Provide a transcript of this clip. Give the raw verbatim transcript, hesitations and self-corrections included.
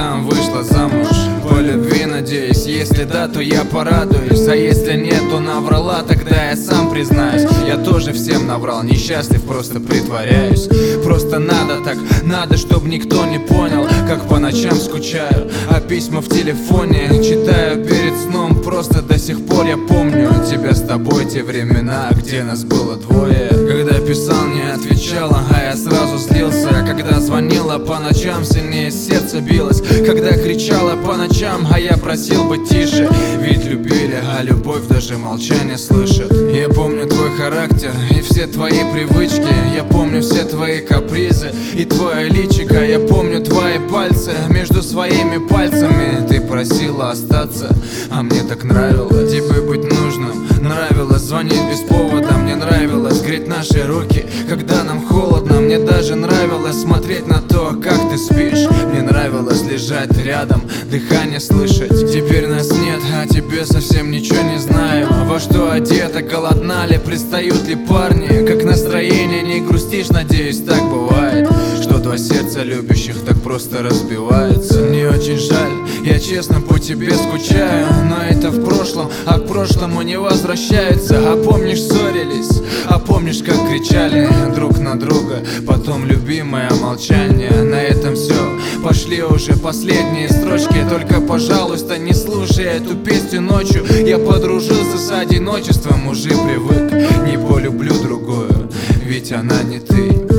там вышла замуж. По любви, надеюсь, если да, то я порадуюсь. А если нет, то наврала, тогда я сам признаюсь. Я тоже всем наврал, несчастлив, просто притворяюсь. Просто надо так, надо, чтоб никто не понял, как по ночам скучаю, а письма в телефоне читаю перед сном. Просто до сих пор я помню тебя с тобой, те времена, где нас было двое. Когда писал, не отвечала, а я сразу злился. Когда звонила по ночам, сильнее сердце билось. Когда кричала по ночам, а я просил быть тише. Ведь любили, а любовь даже молчание слышит. Я помню твой характер и все твои привычки. Я помню все твои капризы и твое личико. Я помню твои пальцы между своими пальцами. Ты просила остаться, а мне так нравилось тебе быть нужным. Нравилось звонить без повода, мне нравилось греть наши руки, когда нам холодно. Мне даже нравилось смотреть на то, как ты спишь. Мне нравилось лежать рядом, дыхание слышать. Теперь нас нет, а тебе совсем ничего не знаю. Во что одета, голодна ли, пристают ли парни? Как настроение, не грустишь, надеюсь, так бывает, что два сердца любящих так просто разбиваются. Мне очень жаль, я честно по тебе скучаю, но это в прошлом, а к прошлому не возвращаются. А помнишь, ссорились, а помнишь, как кричали друг на друга? Потом любимое молчание. На этом все, пошли уже последние строчки. Только, пожалуйста, не слушай эту песню ночью. Я подружился с одиночеством, уже привык. Не полюблю другую, ведь она не ты.